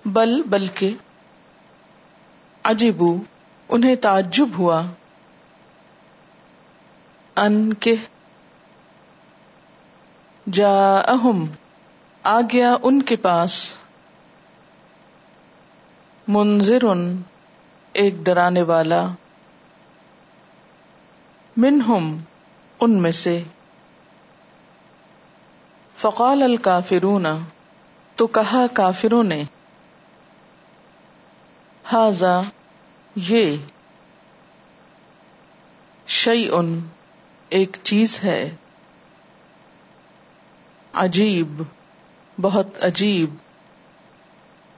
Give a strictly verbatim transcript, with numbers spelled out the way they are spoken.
बल बल्कि, अजीबू उन्हें ताज्जुब हुआ, अन के, जाअहुम आ गया उनके पास, मुंज़िरुन एक डराने वाला, मिनहुम उनमें से, फ़क़ाल अल काफ़िरून तो कहा काफिरों ने, हाज़ा ये, शैउन एक चीज है, अजीब बहुत अजीब,